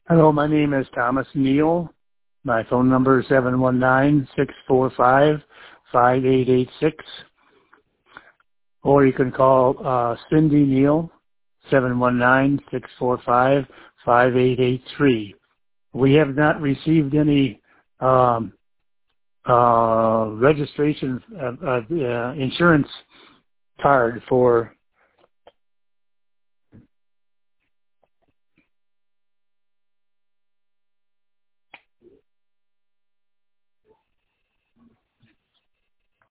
Hello, my name is Thomas Neal. My phone number is 719-645-5886. Or you can call Cindy Neal, 719-645-5883. We have not received any registration insurance card for